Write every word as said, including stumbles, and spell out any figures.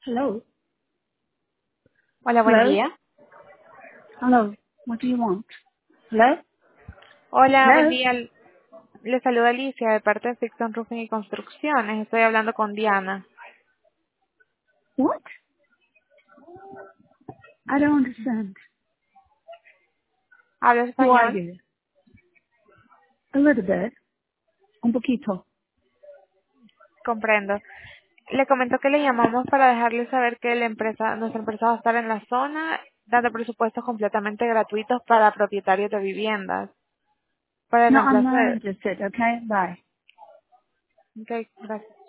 Hello. Hola, buen Hello. día. Hello. What do you want? Hello. Hola, buen Hello. día. Le saluda Alicia de parte de Fixon Roofing y Construcciones. Estoy hablando con Diana. What? I don't understand. ¿Habla Who are español? you? A little bit. Un poquito. Comprendo. Le comento que le llamamos para dejarle saber que la empresa, nuestra empresa va a estar en la zona dando presupuestos completamente gratuitos para propietarios de viviendas. Para el No, I'm reemplazo not de... interested. Okay. Bye. Ok, gracias.